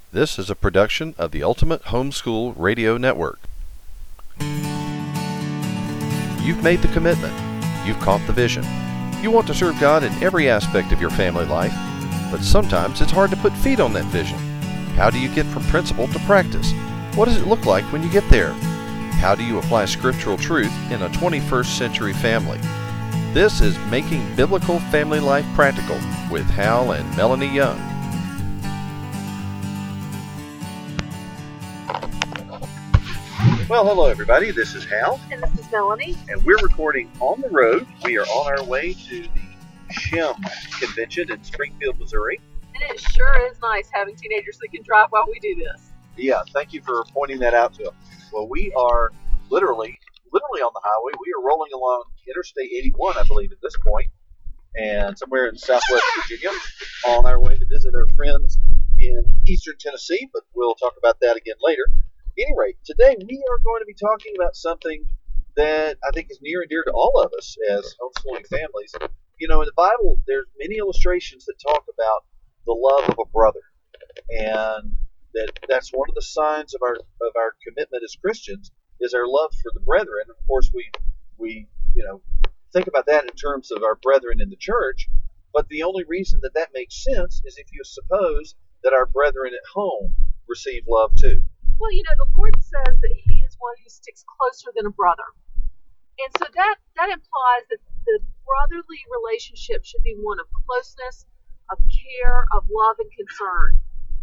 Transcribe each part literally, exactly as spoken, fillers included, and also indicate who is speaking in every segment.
Speaker 1: This is a production of the Ultimate Homeschool Radio Network. You've made the commitment. You've caught the vision. You want to serve God in every aspect of your family life, but sometimes it's hard to put feet on that vision. How do you get from principle to practice? What does it look like when you get there? How do you apply scriptural truth in a twenty-first century family? This is Making Biblical Family Life Practical with Hal and Melanie Young.
Speaker 2: Well, hello everybody. This is Hal.
Speaker 3: And this is Melanie.
Speaker 2: And we're recording on the road. We are on our way to the S H I M convention in Springfield, Missouri.
Speaker 3: And it sure is nice having teenagers that can drive while we do this.
Speaker 2: Yeah, thank you for pointing that out to us. Well, we are literally, literally on the highway. We are rolling along Interstate eighty-one, I believe, at this point, and somewhere in Southwest Virginia, on our way to visit our friends in Eastern Tennessee, but we'll talk about that again later. At any rate, today we are going to be talking about something that I think is near and dear to all of us as homeschooling families. You know, in the Bible, there's many illustrations that talk about the love of a brother, and that that's one of the signs of our of our commitment as Christians is our love for the brethren. Of course, we we you know think about that in terms of our brethren in the church, but the only reason that that makes sense is if you suppose that our brethren at home receive love too.
Speaker 3: Well, you know, the Lord says that He is one who sticks closer than a brother. And so that, that implies that the brotherly relationship should be one of closeness, of care, of love and concern.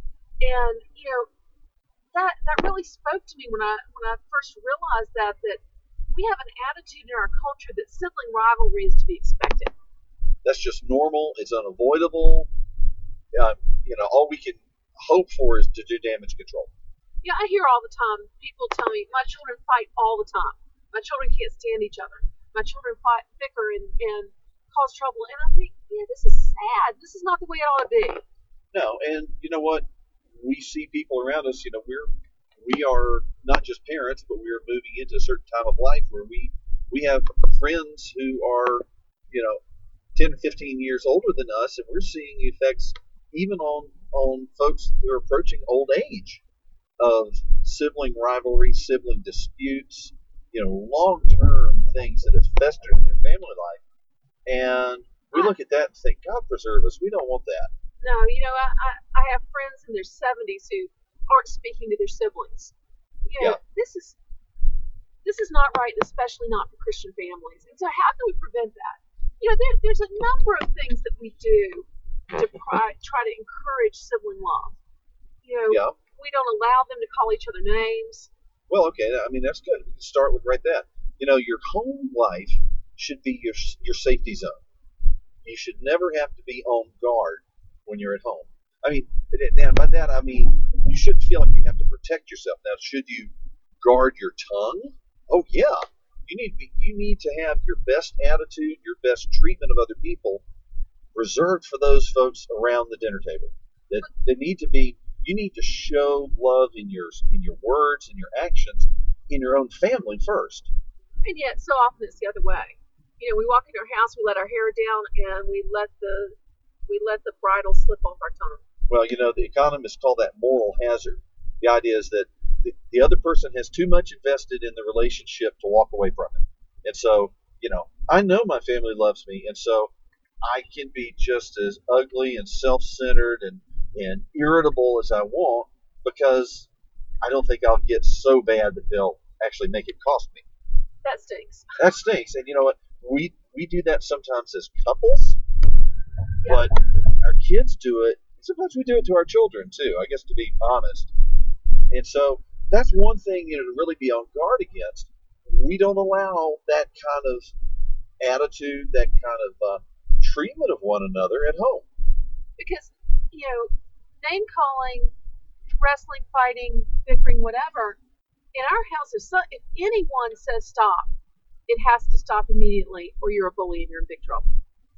Speaker 3: And, you know, that that really spoke to me when I when I first realized that, that we have an attitude in our culture that sibling rivalry is to be expected.
Speaker 2: That's just normal. It's unavoidable. Uh, you know, all we can hope for is to do damage control.
Speaker 3: Yeah, I hear all the time people tell me, my children fight all the time. My children can't stand each other. My children fight, bicker, and, and cause trouble. And I think, yeah, this is sad. This is not the way it ought to be.
Speaker 2: No, and you know what? We see people around us, you know, we're, we are not just parents, but we are moving into a certain time of life where we, we have friends who are, you know, ten or fifteen years older than us, and we're seeing the effects even on, on folks who are approaching old age of sibling rivalry, sibling disputes, you know, long-term things that have festered in their family life. And we look at that and think, God preserve us. We don't want that.
Speaker 3: No, you know, I, I, I have friends in their seventies who aren't speaking to their siblings. You know,
Speaker 2: Yeah.
Speaker 3: this is this is not right, especially not for Christian families. And so how can we prevent that? You know, there, there's a number of things that we do to try, try to encourage sibling love. You know,
Speaker 2: Yeah.
Speaker 3: we don't allow them to call each other names.
Speaker 2: Well, okay. I mean, that's good. We can start with right that. You know, your home life should be your your safety zone. You should never have to be on guard when you're at home. I mean, and by that I mean you shouldn't feel like you have to protect yourself. Now, should you guard your tongue? Oh yeah. You need to be, you need to have your best attitude, your best treatment of other people reserved for those folks around the dinner table. That they need to be. You need to show love in your in your words and your actions in your own family first.
Speaker 3: And yet, so often it's the other way. You know, we walk into our house, we let our hair down, and we let the we let the bridle slip off our tongue.
Speaker 2: Well, you know, the economists call that moral hazard. The idea is that the, the other person has too much invested in the relationship to walk away from it. And so, you know, I know my family loves me, and so I can be just as ugly and self-centered and and irritable as I want because I don't think I'll get so bad that they'll actually make it cost me.
Speaker 3: That stinks.
Speaker 2: That stinks. And you know what? We we do that sometimes as couples,
Speaker 3: Yeah.
Speaker 2: but our kids do it. Sometimes we do it to our children too, I guess, to be honest. And so that's one thing, you know, to really be on guard against. We don't allow that kind of attitude, that kind of uh, treatment of one another at home.
Speaker 3: Because, you know, name calling, wrestling, fighting, bickering, whatever, in our house, if, so, if anyone says stop, it has to stop immediately or you're a bully and you're in big trouble.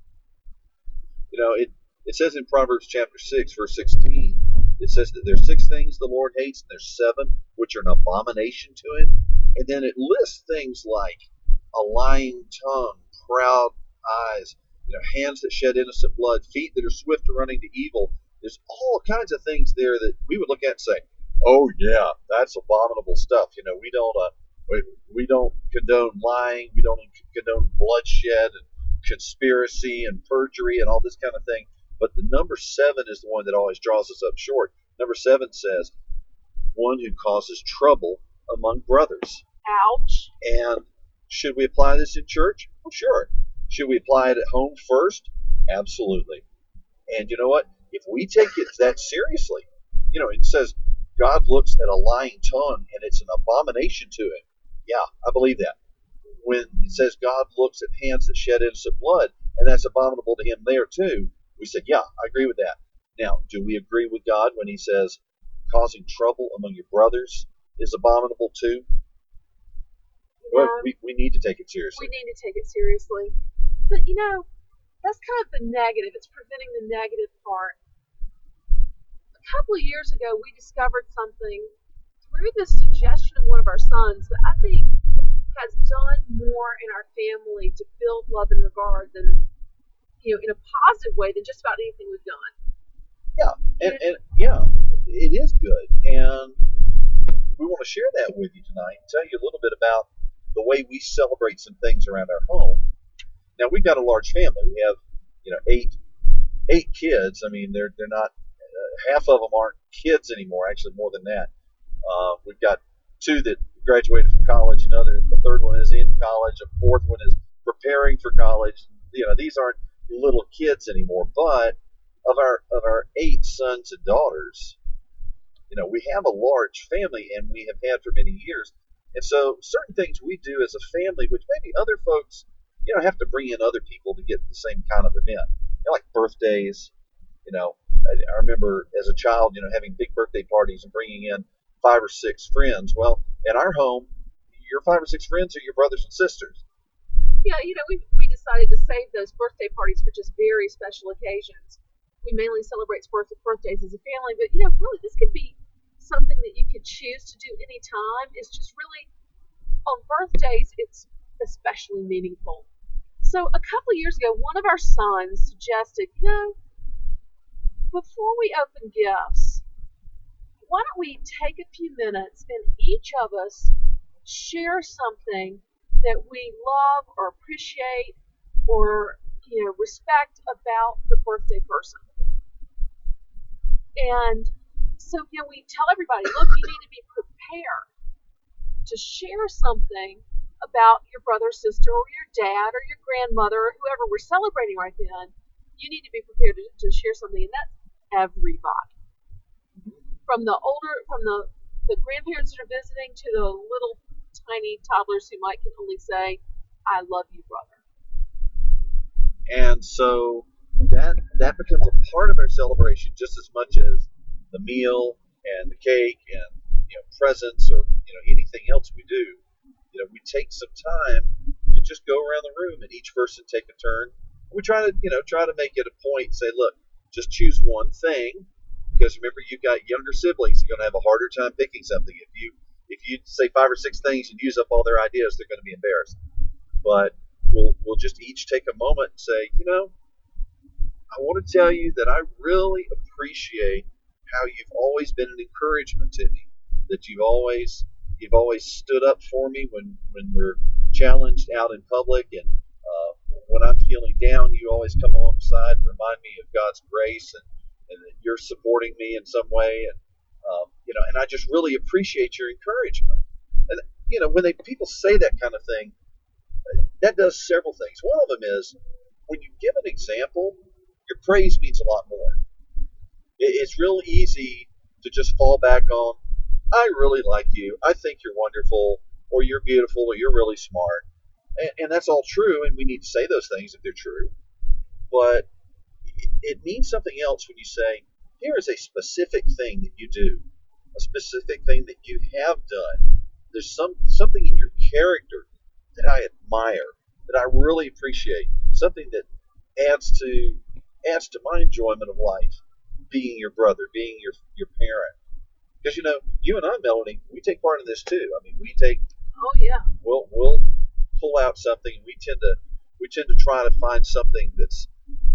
Speaker 2: You know, it, it says in Proverbs chapter six, verse sixteen, it says that there's six things the Lord hates, and there's seven which are an abomination to him. And then it lists things like a lying tongue, proud eyes, you know, hands that shed innocent blood, feet that are swift to running to evil, There's all kinds of things there that we would look at and say, "Oh yeah, that's abominable stuff." You know, we don't uh, we, we don't condone lying, we don't condone bloodshed and conspiracy and perjury and all this kind of thing. But the number seven is the one that always draws us up short. Number seven says, "One who causes trouble among brothers."
Speaker 3: Ouch.
Speaker 2: And should we apply this in church? Well, sure. Should we apply it at home first? Absolutely. And you know what? If we take it that seriously, you know, it says God looks at a lying tongue and it's an abomination to him. Yeah, I believe that. When it says God looks at hands that shed innocent blood and that's abominable to him there too, we said, yeah, I agree with that. Now, do we agree with God when he says causing trouble among your brothers is abominable too? Well,
Speaker 3: No,
Speaker 2: we, we need to take it seriously.
Speaker 3: we need to take it seriously. But you know, that's kind of the negative. It's preventing the negative part. A couple of years ago, we discovered something through the suggestion of one of our sons that I think has done more in our family to build love and regard than, you know, in a positive way than just about anything we've done.
Speaker 2: Yeah, and, and yeah, it is good. And we want to share that with you tonight and tell you a little bit about the way we celebrate some things around our home. Now, we've got a large family. We have, you know, eight eight kids. I mean, they're they're not uh, half of them aren't kids anymore. Actually, more than that. Uh, we've got two that graduated from college. Another, the third one is in college. A fourth one is preparing for college. You know, these aren't little kids anymore. But of our of our eight sons and daughters, you know, we have a large family, and we have had for many years. And so, certain things we do as a family, which maybe other folks, you know, have to bring in other people to get the same kind of event. You know, like birthdays. You know, I, I remember as a child, you know, having big birthday parties and bringing in five or six friends. Well, in our home, your five or six friends are your brothers and sisters.
Speaker 3: Yeah, you know, we we decided to save those birthday parties for just very special occasions. We mainly celebrate birth- birthdays as a family, but you know, really, this could be something that you could choose to do any time. It's just really on birthdays, it's especially meaningful. So a couple of years ago, one of our sons suggested, you know, before we open gifts, why don't we take a few minutes and each of us share something that we love or appreciate or, you know, respect about the birthday person. And so, you know, we tell everybody, look, you need to be prepared to share something about your brother, sister, or your dad, or your grandmother, or whoever we're celebrating right then. You need to be prepared to, to share something, and that's everybody. From the older, from the, the grandparents that are visiting to the little tiny toddlers who might can only say, I love you, brother.
Speaker 2: And so that that becomes a part of our celebration just as much as the meal and the cake and, you know, presents or, you know, anything else we do. You know, we take some time to just go around the room and each person take a turn. We try to, you know, try to make it a point, say, look, just choose one thing, because remember, you've got younger siblings, you're going to have a harder time picking something. If you if you say five or six things and use up all their ideas, they're going to be embarrassed. But we'll we'll just each take a moment and say, you know, I want to tell you that I really appreciate how you've always been an encouragement to me, that you've always you've always stood up for me when, when we're challenged out in public, and uh, when I'm feeling down, you always come alongside and remind me of God's grace, and, and that you're supporting me in some way, and um, you know, and I just really appreciate your encouragement. And you know, when they people say that kind of thing, that does several things. One of them is when you give an example, your praise means a lot more. It's real easy to just fall back on, I really like you, I think you're wonderful, or you're beautiful, or you're really smart. And, and that's all true, and we need to say those things if they're true. But it, it means something else when you say, here is a specific thing that you do, a specific thing that you have done. There's some something in your character that I admire, that I really appreciate, something that adds to adds to my enjoyment of life, being your brother, being your your parent. Because, you know, you and I, Melanie, we take part in this too. I mean, we take,
Speaker 3: Oh yeah.
Speaker 2: we'll we'll pull out something. We tend to we tend to try to find something that's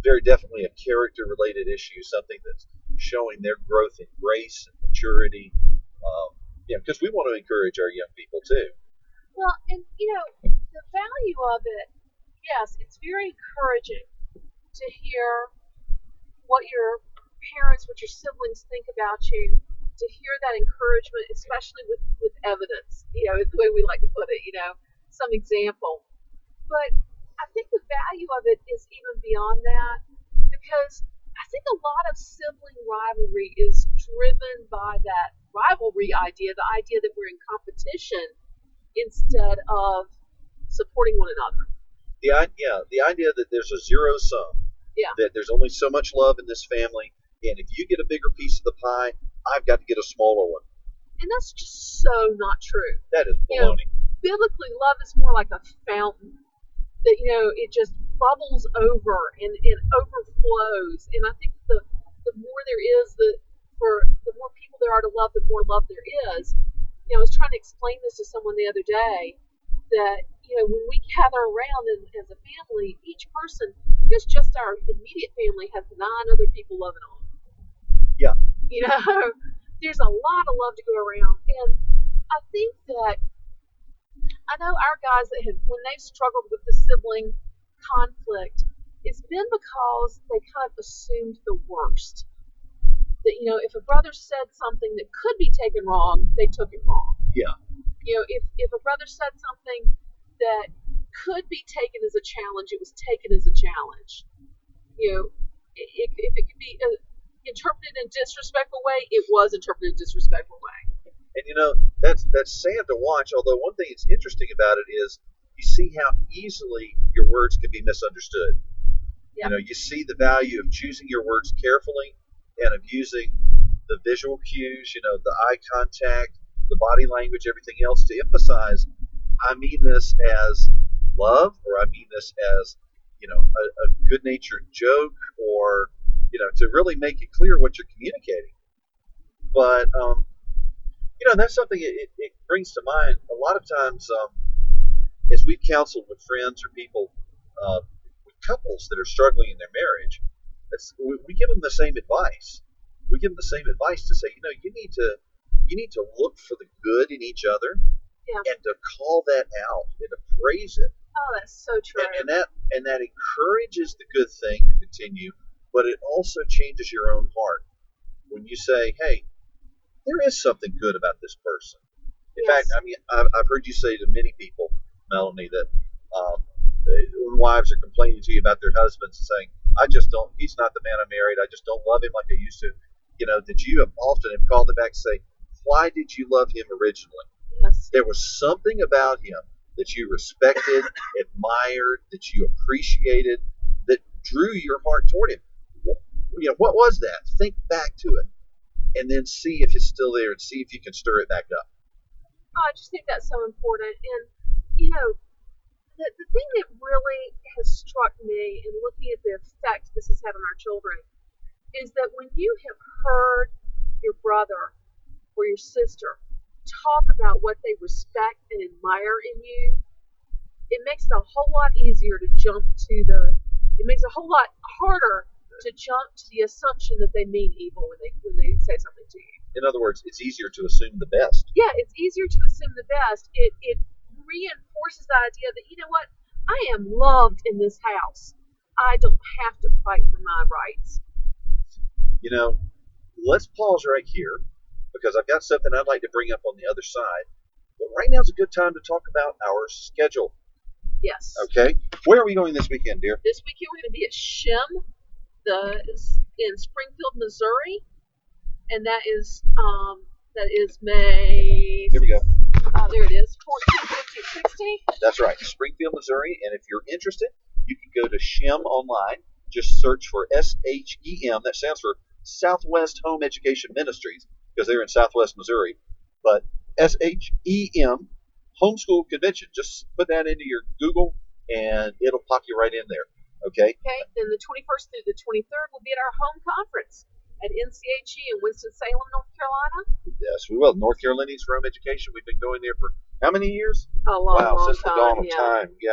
Speaker 2: very definitely a character-related issue, something that's showing their growth in grace and maturity. Um, yeah, because we want to encourage our young people too.
Speaker 3: Well, and you know, the value of it, yes, it's very encouraging to hear what your parents, what your siblings think about you, to hear that encouragement, especially with, with evidence, you know, is the way we like to put it, you know, some example. But I think the value of it is even beyond that, because I think a lot of sibling rivalry is driven by that rivalry idea, the idea that we're in competition instead of supporting one another.
Speaker 2: The yeah, the idea that there's a zero sum,
Speaker 3: Yeah.
Speaker 2: that there's only so much love in this family, and if you get a bigger piece of the pie, I've got to get a smaller one.
Speaker 3: And that's just so not true.
Speaker 2: That is
Speaker 3: You know,
Speaker 2: baloney.
Speaker 3: biblically, love is more like a fountain that, you know, it just bubbles over and, and overflows. And I think the the more there is, the for the more people there are to love, the more love there is. You know, I was trying to explain this to someone the other day, that, you know, when we gather around as, as a family, each person, because just our immediate family has nine other people loving on.
Speaker 2: Yeah.
Speaker 3: You know, there's a lot of love to go around. And I think that I know our guys that have, when they've struggled with the sibling conflict, it's been because they kind of assumed the worst. That, you know, if a brother said something that could be taken wrong, they took it wrong.
Speaker 2: Yeah.
Speaker 3: You know, if, if a brother said something that could be taken as a challenge, it was taken as a challenge. You know, it, if it could be uh, interpreted in a disrespectful way, it was interpreted in a disrespectful way.
Speaker 2: And you know, that's that's sad to watch. Although one thing that's interesting about it is you see how easily your words can be misunderstood.
Speaker 3: Yeah.
Speaker 2: You know, you see the value of choosing your words carefully and of using the visual cues, you know, the eye contact, the body language, everything else to emphasize, I mean this as love, or I mean this as, you know, a, a good-natured joke, or, you know, to really make it clear what you're communicating. But, um, you know, that's something it, it brings to mind a lot of times um, as we've counseled with friends or people, uh, with couples that are struggling in their marriage. That's, we, we give them the same advice. We give them the same advice to say, you know, you need to you need to look for the good in each other,
Speaker 3: Yeah.
Speaker 2: and to call that out and to praise it.
Speaker 3: Oh, that's so true.
Speaker 2: And, and that and that encourages the good thing to continue, but it also changes your own heart when you say, hey, there is something good about this person. In
Speaker 3: Yes.
Speaker 2: fact, I mean, I've, I've heard you say to many people, Melanie, that um, when wives are complaining to you about their husbands and saying, I just don't, he's not the man I married, I just don't love him like I used to, you know, that you have often have called them back and say, why did you love him originally?
Speaker 3: Yes.
Speaker 2: There was something about him that you respected, admired, that you appreciated, that drew your heart toward him. You know, what was that? Think back to it, and then see if it's still there, and see if you can stir it back up.
Speaker 3: Oh, I just think that's so important. And, you know, the, the thing that really has struck me in looking at the effect this has had on our children is that when you have heard your brother or your sister talk about what they respect and admire in you, it makes it a whole lot easier to jump to the, it makes it a whole lot harder to jump to the assumption that they mean evil when they when they say something to you.
Speaker 2: In other words, it's easier to assume the best.
Speaker 3: Yeah, it's easier to assume the best. It it reinforces the idea that, you know what, I am loved in this house. I don't have to fight for my rights.
Speaker 2: You know, let's pause right here, because I've got something I'd like to bring up on the other side. But right now is a good time to talk about our schedule.
Speaker 3: Yes.
Speaker 2: Okay? Where are we going this weekend, dear?
Speaker 3: This weekend we're going to be at Shem, the in Springfield, Missouri, and that is um that is May.
Speaker 2: Here we go.
Speaker 3: Oh, there it is. fourteen, fifteen, sixteen.
Speaker 2: That's right, Springfield, Missouri. And if you're interested, you can go to Shem online. Just search for S H E M. That stands for Southwest Home Education Ministries, because they're in Southwest Missouri. But S H E M, Homeschool Convention. Just put that into your Google, and it'll pop you right in there. Okay?
Speaker 3: Okay, then the twenty-first through the twenty-third will be at our home conference at N C H E in Winston-Salem, North Carolina.
Speaker 2: Yes, we will. North Carolinians for Home Education. We've been going there for how many years?
Speaker 3: A long,
Speaker 2: wow,
Speaker 3: long
Speaker 2: since
Speaker 3: time.
Speaker 2: the dawn of
Speaker 3: yeah.
Speaker 2: time. Yeah.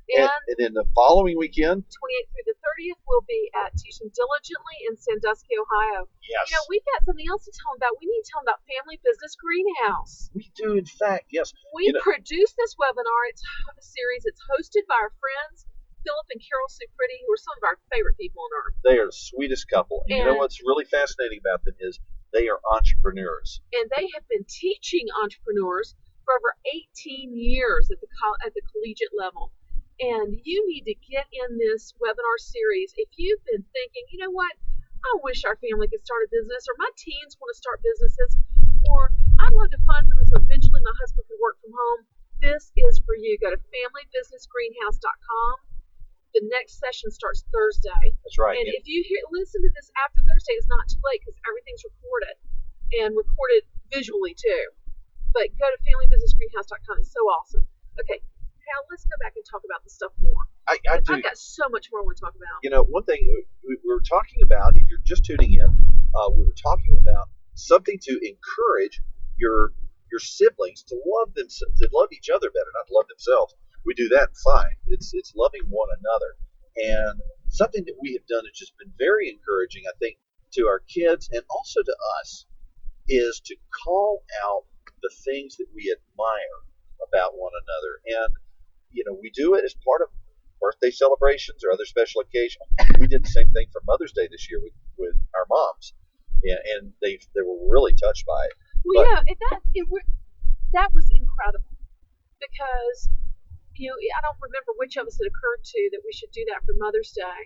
Speaker 2: And,
Speaker 3: And
Speaker 2: and then the following weekend,
Speaker 3: twenty-eighth through the thirtieth, we'll be at Teach Them Diligently in Sandusky, Ohio.
Speaker 2: yes,
Speaker 3: You know, we've got something else to tell them about. We need to tell them about Family Business Greenhouse.
Speaker 2: we do, in fact, yes.
Speaker 3: We
Speaker 2: You know-
Speaker 3: produce this webinar. It's a series. It's hosted by our friends, Philip and Carol Suprity, who are some of our favorite people on earth.
Speaker 2: They are the sweetest couple. And, you know
Speaker 3: And-
Speaker 2: what's really fascinating about them is they are entrepreneurs.
Speaker 3: And they have been teaching entrepreneurs for over eighteen years at the col- at the collegiate level. And you need to get in this webinar series. If you've been thinking, you know what, I wish our family could start a business, or my teens want to start businesses, or I'd love to find something so eventually my husband could work from home, this is for you. Go to family business greenhouse dot com. The next session starts Thursday.
Speaker 2: That's right.
Speaker 3: And
Speaker 2: And-
Speaker 3: if you hear, listen to this after Thursday, it's not too late because everything's recorded and recorded visually too. But go to family business greenhouse dot com. It's so awesome. Okay, Hal, let's go back and talk about this stuff more.
Speaker 2: I, I do.
Speaker 3: I've got so much more I want to talk about.
Speaker 2: You know, one thing we we were talking about, if you're just tuning in, uh, we were talking about something to encourage your your siblings to love them, to love each other better, not to love themselves. We do that fine. It's it's loving one another, and something that we have done has just been very encouraging, I think, to our kids and also to us, is to call out the things that we admire about one another. And you know, we do it as part of birthday celebrations or other special occasions. We did the same thing for Mother's Day this year with, with our moms, yeah, and they they were really touched by it.
Speaker 3: Well,
Speaker 2: But-
Speaker 3: yeah, it, that it, wa- that was incredible because you know I don't remember which of us it occurred to that we should do that for Mother's Day,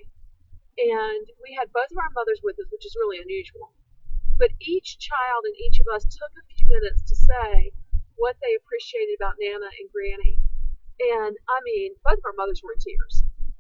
Speaker 3: and we had both of our mothers with us, which is really unusual. But each child and each of us took a few minutes to say what they appreciated about Nana and Granny, and I mean, both of our mothers were in tears.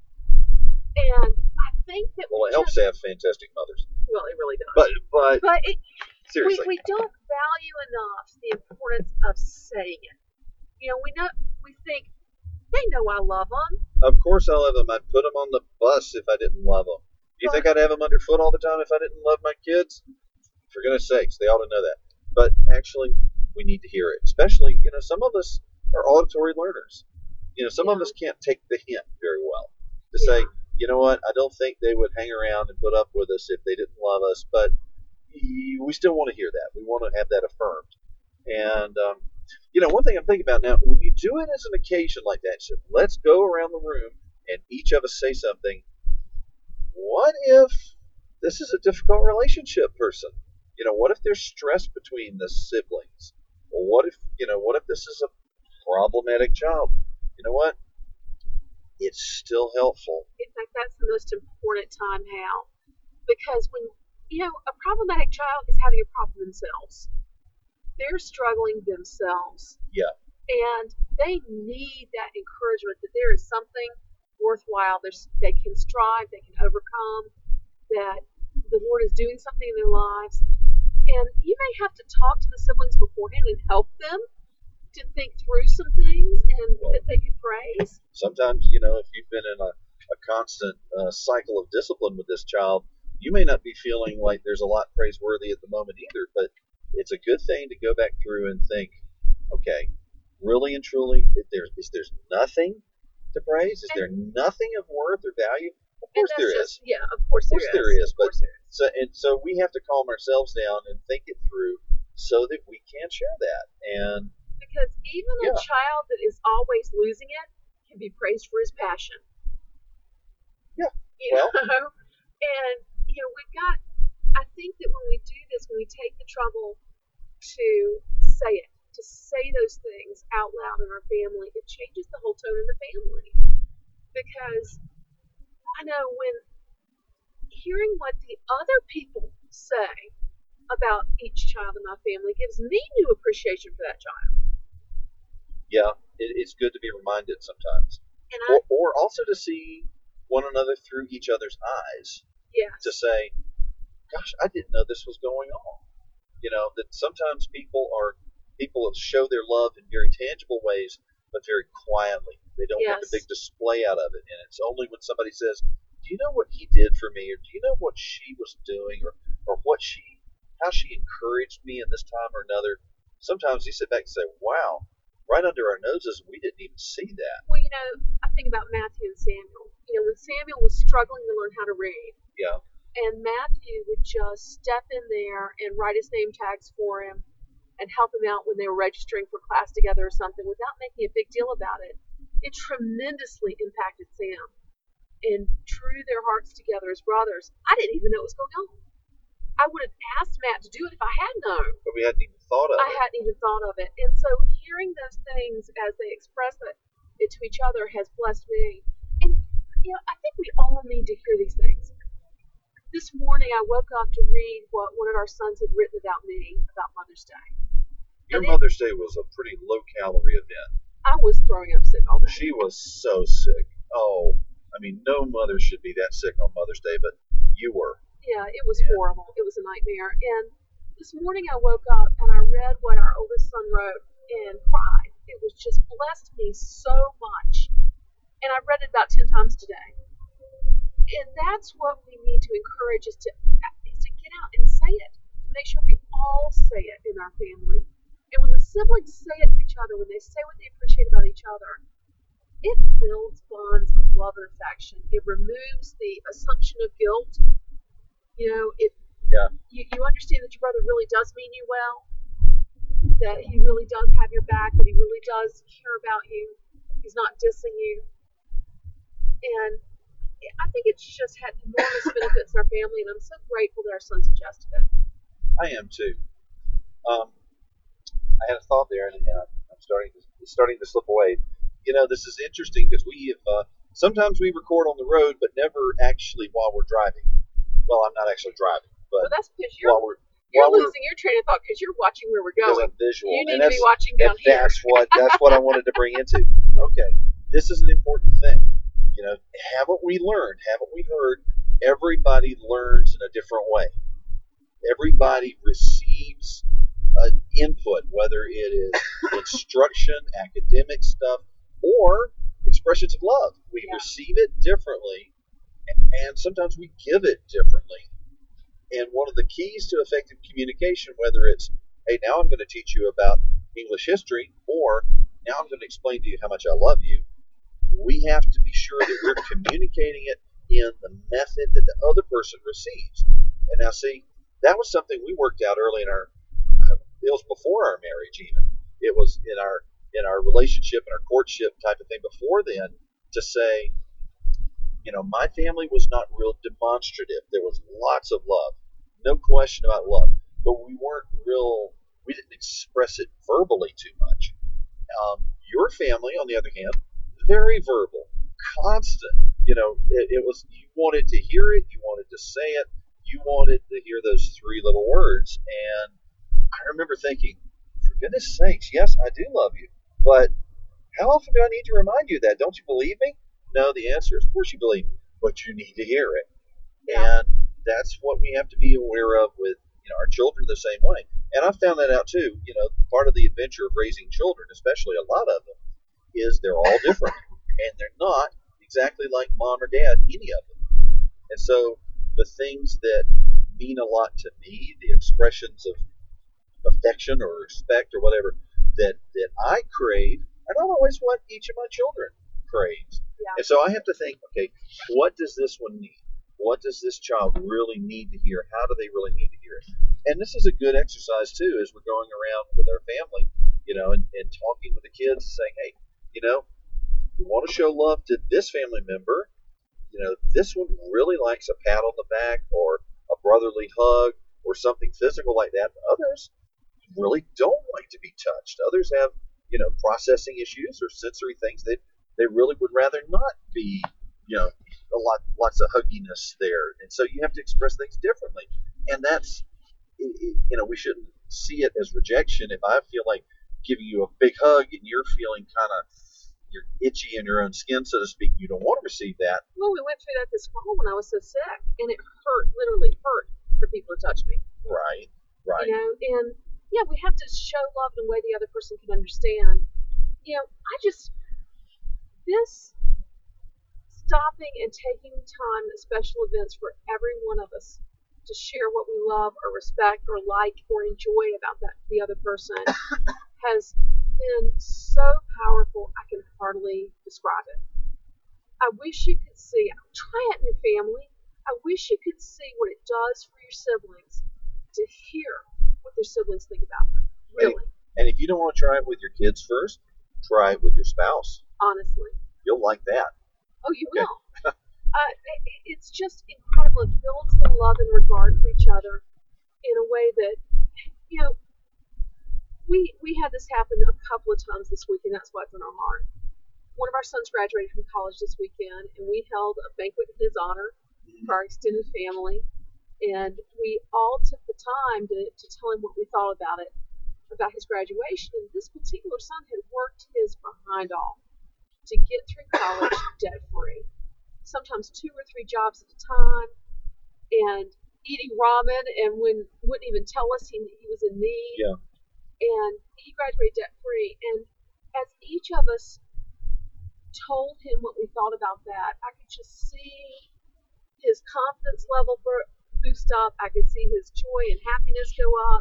Speaker 3: And I think that
Speaker 2: Well,
Speaker 3: we
Speaker 2: it helps
Speaker 3: just,
Speaker 2: to have fantastic mothers.
Speaker 3: well, it really does.
Speaker 2: But but
Speaker 3: but it, we,
Speaker 2: seriously,
Speaker 3: we don't value enough the importance of saying it. You know, we know we think they know I love them.
Speaker 2: of course I love them. I'd put them on the bus if I didn't love them. Do you think I'd have them underfoot all the time if I didn't love my kids? For goodness sakes, they ought to know that. But actually, we need to hear it. Especially, you know, some of us are auditory learners. You know, some of
Speaker 3: Yeah.
Speaker 2: us can't take the hint very well to
Speaker 3: Yeah.
Speaker 2: say, you know what, I don't think they would hang around and put up with us if they didn't love us. But y- we still want to hear that. We want to have that affirmed. And, um, you know, one thing I'm thinking about now, when you do it as an occasion like that, so let's go around the room and each of us say something. What if this is a difficult relationship person? You know, what if there's stress between the siblings? Or what if, you know, what if this is a problematic child? You know what? It's still helpful.
Speaker 3: In fact, that's the most important time now, because when you know a problematic child is having a problem themselves, they're struggling themselves.
Speaker 2: Yeah.
Speaker 3: And they need that encouragement that there is something worthwhile. There's, they can strive, they can overcome, that the Lord is doing something in their lives. And you may have to talk to the siblings beforehand and help them to think through some things and that they can praise.
Speaker 2: Sometimes, you know, if you've been in a, a constant uh, cycle of discipline with this child, you may not be feeling like there's a lot praiseworthy at the moment either, but it's a good thing to go back through and think, okay, really and truly, if there's, is there's nothing to praise? Is there nothing of worth or value? Of
Speaker 3: And
Speaker 2: course
Speaker 3: that's
Speaker 2: there
Speaker 3: just,
Speaker 2: is.
Speaker 3: yeah, of course,
Speaker 2: Of course
Speaker 3: there
Speaker 2: there
Speaker 3: is.
Speaker 2: is,
Speaker 3: Of
Speaker 2: but-
Speaker 3: course there is.
Speaker 2: So, and so we have to calm ourselves down and think it through so that we can share that. And
Speaker 3: Because even a
Speaker 2: Yeah.
Speaker 3: child that is always losing it can be praised for his passion.
Speaker 2: Yeah,
Speaker 3: You
Speaker 2: well-
Speaker 3: know? And, you know, we've got, I think that when we do this, when we take the trouble to say it, to say those things out loud in our family, it changes the whole tone of the family. Because I know when hearing what the other people say about each child in my family gives me new appreciation for that child.
Speaker 2: yeah, it, it's good to be reminded sometimes.
Speaker 3: And I,
Speaker 2: Or, or also to see one another through each other's eyes.
Speaker 3: yes.
Speaker 2: To say, gosh, I didn't know this was going on. You know, that sometimes people are, people show their love in very tangible ways, but very quietly. They don't make a
Speaker 3: Yes.
Speaker 2: big display out of it. And it's only when somebody says, do you know what he did for me? Or do you know what she was doing? Or, or what she, how she encouraged me in this time or another? Sometimes you sit back and say, wow, right under our noses, and we didn't even see that.
Speaker 3: Well, you know, I think about Matthew and Samuel. You know, when Samuel was struggling to learn how to read,
Speaker 2: Yeah.
Speaker 3: and Matthew would just step in there and write his name tags for him and help him out when they were registering for class together or something without making a big deal about it, it tremendously impacted Sam and drew their hearts together as brothers. I didn't even know what was going on. I would have asked Matt to do it if I had known.
Speaker 2: But we hadn't even thought of
Speaker 3: I
Speaker 2: it.
Speaker 3: hadn't even thought of it. And so hearing those things as they express it, it to each other has blessed me. And, you know, I think we all need to hear these things. This morning I woke up to read what one of our sons had written about me, about Mother's Day.
Speaker 2: Your
Speaker 3: And it-
Speaker 2: Mother's Day was a pretty low-calorie event.
Speaker 3: I was throwing up sick all day.
Speaker 2: She was so sick. Oh, I mean, no mother should be that sick on Mother's Day, but you were.
Speaker 3: Yeah, it was
Speaker 2: Yeah.
Speaker 3: horrible. It was a nightmare. And this morning I woke up and I read what our oldest son wrote and cried. It was just blessed me so much. And I read it about ten times today. And that's what we need to encourage is to, is to get out and say it. To make sure we all say it in our family. And when the siblings say it to each other, when they say what they appreciate about each other, it builds bonds of love and affection. It removes the assumption of guilt. You know, it.
Speaker 2: Yeah.
Speaker 3: You, you understand that your brother really does mean you well, that he really does have your back, that he really does care about you. He's not dissing you. And I think it's just had enormous benefits in our family, and I'm so grateful that our son suggested it.
Speaker 2: I am too. Um, I had a thought there, and, and I'm starting to it's starting to slip away. You know, this is interesting because we have uh, sometimes we record on the road, but never actually while we're driving. Well, I'm not actually driving, but
Speaker 3: Well, that's because you're,
Speaker 2: while we're
Speaker 3: you're
Speaker 2: while we're
Speaker 3: losing your train of thought because you're watching where we're
Speaker 2: because
Speaker 3: going.
Speaker 2: I'm visual,
Speaker 3: You need
Speaker 2: and
Speaker 3: to be
Speaker 2: that's
Speaker 3: watching down
Speaker 2: and
Speaker 3: here.
Speaker 2: that's what that's what I wanted to bring into. Okay, this is an important thing. You know, haven't we learned? Haven't we heard? Everybody learns in a different way. Everybody receives an input, whether it is instruction, academic stuff, or expressions of love. We
Speaker 3: Yeah.
Speaker 2: receive it differently, and sometimes we give it differently. And one of the keys to effective communication, whether it's, hey, now I'm going to teach you about English history, or now I'm going to explain to you how much I love you, we have to be sure that we're communicating it in the method that the other person receives. And now, see, that was something we worked out early in our, it was before our marriage even. It was in our in our relationship and our courtship type of thing before then, to say, you know, my family was not real demonstrative. There was lots of love, no question about love, but we weren't real, we didn't express it verbally too much. Um, your family, on the other hand, very verbal, constant. You know, it, it was, you wanted to hear it, you wanted to say it, you wanted to hear those three little words. And I remember thinking, for goodness sakes, yes, I do love you, but how often do I need to remind you of that? Don't you believe me? No, the answer is, of course you believe me, but you need to hear it.
Speaker 3: Yeah.
Speaker 2: And that's what we have to be aware of with, you know, our children the same way. And I found that out too. You know, part of the adventure of raising children, especially a lot of them, is they're all different. And they're not exactly like mom or dad, any of them. And so the things that mean a lot to me, the expressions of affection or respect or whatever that, that I crave, are not always what each of my children craves.
Speaker 3: Yeah.
Speaker 2: And so I have to think, okay, what does this one need? What does this child really need to hear? How do they really need to hear it? And this is a good exercise too, as we're going around with our family, you know, and, and talking with the kids, saying, hey, you know, we want to show love to this family member. You know, this one really likes a pat on the back or a brotherly hug or something physical like that. Others really don't like to be touched. Others have, you know, processing issues or sensory things that they really would rather not be, you know, a lot, lots of hugginess there. And so you have to express things differently. And that's, you know, we shouldn't see it as rejection. If I feel like giving you a big hug and you're feeling kind of, you're itchy in your own skin, so to speak, you don't want to receive that.
Speaker 3: Well, we went through that this fall when I was so sick, and it hurt, literally hurt, for people to touch me.
Speaker 2: Right, right.
Speaker 3: You know, and yeah, we have to show love in a way the other person can understand. You know, I just, this stopping and taking time at special events for every one of us to share what we love or respect or like or enjoy about that the other person has been so powerful, I can hardly describe it. I wish you could see, try it in your family. I wish you could see what it does for your siblings to hear what their siblings think about them. Really.
Speaker 2: And if you don't want to try it with your kids first, try it with your spouse.
Speaker 3: Honestly.
Speaker 2: You'll like that.
Speaker 3: Oh, you will. uh, it, it's just incredible. It builds the love and regard for each other in a way that, you know, we we had this happen a couple of times this week, and that's what's in our heart. One of our sons graduated from college this weekend, and we held a banquet in his honor for our extended family. And we all took the time to, to tell him what we thought about it, about his graduation. And this particular son had worked his behind off to get through college debt-free, sometimes two or three jobs at a time, and eating ramen, and when wouldn't even tell us he, he was in need.
Speaker 2: Yeah.
Speaker 3: And he graduated debt-free. And as each of us told him what we thought about that, I could just see his confidence level boost up. I could see his joy and happiness go up.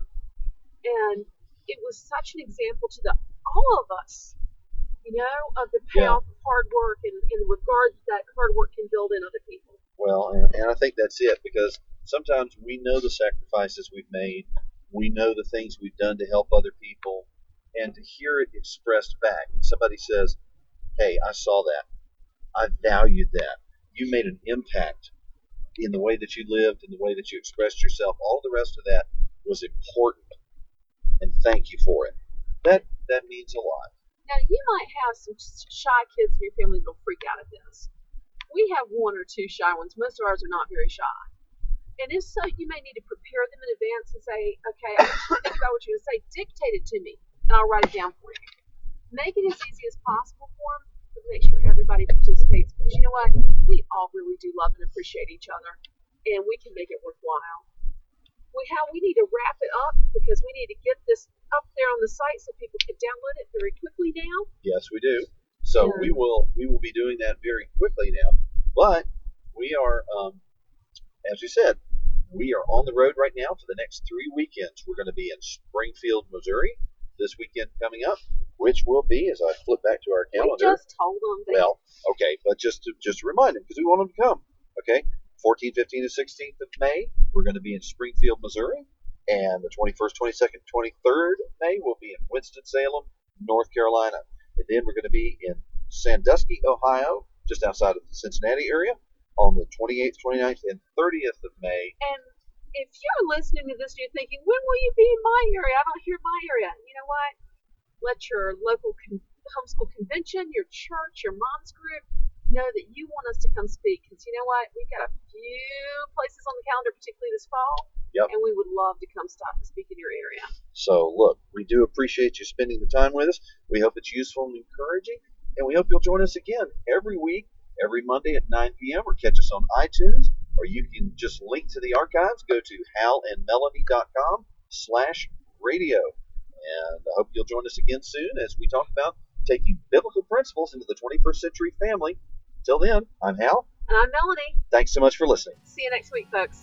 Speaker 3: And it was such an example to the all of us, you know, of the payoff yeah. of hard work and, and the regard that hard work can build in other people.
Speaker 2: Well, and, and I think that's it, because sometimes we know the sacrifices we've made. We know the things we've done to help other people. And to hear it expressed back, and somebody says, hey, I saw that. I valued that. You made an impact in the way that you lived, in the way that you expressed yourself. All the rest of that was important. And thank you for it. That that means a lot.
Speaker 3: Now, you might have some shy kids in your family that will freak out at this. We have one or two shy ones. Most of ours are not very shy. And if so, you may need to prepare them in advance and say, okay, I want you to think about what you're going to say. Dictate it to me, and I'll write it down for you. Make it as easy as possible for them, but make sure everybody participates. Because you know what? We all really do love and appreciate each other, and we can make it worthwhile. We have, we need to wrap it up because we need to get this up there on the site so people can download it very quickly now.
Speaker 2: Yes, we do. So yeah. we will we will be doing that very quickly now. But we are, um, as you said, we are on the road right now for the next three weekends. We're going to be in Springfield, Missouri this weekend coming up, which will be, as I flip back to our calendar.
Speaker 3: We just told them. That
Speaker 2: well, okay, but just to, just to remind them, because we want them to come. Okay, fourteenth, fifteenth, and sixteenth of May, we're going to be in Springfield, Missouri. And the twenty-first, twenty-second, twenty-third of May, we'll be in Winston-Salem, North Carolina. And then we're going to be in Sandusky, Ohio, just outside of the Cincinnati area, on the twenty-eighth, twenty-ninth, and thirtieth of May.
Speaker 3: And if you're listening to this and you're thinking, when will you be in my area? I don't hear my area. You know what? Let your local con- homeschool convention, your church, your mom's group know that you want us to come speak. Because you know what? We've got a few places on the calendar, particularly this fall.
Speaker 2: Yep.
Speaker 3: And we would love to come stop and speak in your area.
Speaker 2: So, look, we do appreciate you spending the time with us. We hope it's useful and encouraging. And we hope you'll join us again every week, every Monday at nine p.m. or catch us on iTunes. Or you can just link to the archives. Go to halandmelanie.com slash radio. And I hope you'll join us again soon as we talk about taking biblical principles into the twenty-first century family. Till then, I'm Hal.
Speaker 3: And I'm Melanie.
Speaker 2: Thanks so much for listening.
Speaker 3: See you next week, folks.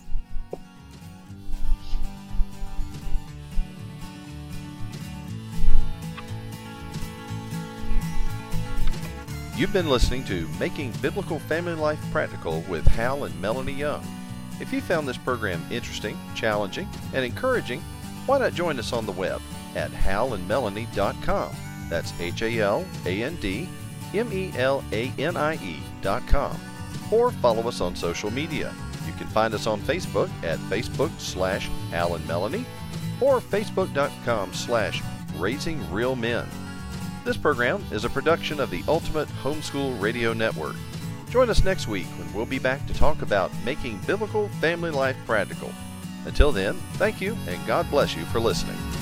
Speaker 1: You've been listening to Making Biblical Family Life Practical with Hal and Melanie Young. If you found this program interesting, challenging, and encouraging, why not join us on the web at hal and melanie dot com. That's H A L A N D M E L A N I E dot com. Or follow us on social media. You can find us on Facebook at Facebook slash Hal and Melanie or Facebook.com slash Raising Real Men. This program is a production of the Ultimate Homeschool Radio Network. Join us next week when we'll be back to talk about making biblical family life practical. Until then, thank you and God bless you for listening.